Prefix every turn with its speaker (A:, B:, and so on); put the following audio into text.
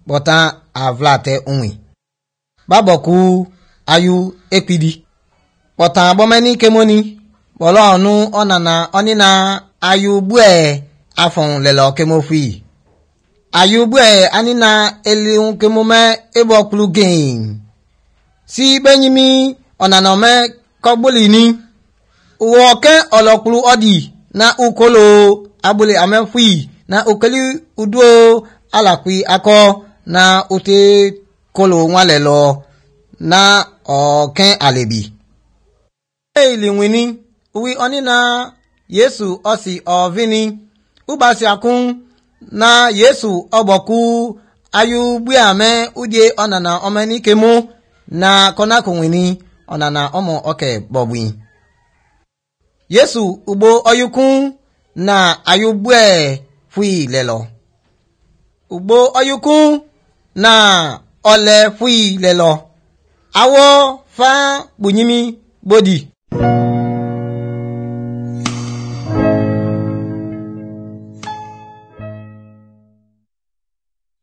A: bota avlate unwi baboku ayu ekpidi bota bomeni kemoni bolo onu onana onina ayu bue afon lelo kemofi ayu bue anina eliun kemome eboklu gain si benyimi onana me kogbulini uwoke oloklu odi na ukolo abule amefui na ukeli udo alakwi ako na ute kolo nwalelo na oken alebi ili wini uwi onina Yesu osi ovini ubasi akun na Yesu oboku ayu buame udie onana omeni kemu na konakun wini onana omo oke bobwi Yesu ubo oyukun na ayubwe fui lelo ubo oyukun na ole fui lelo awo fa bunyimi bodi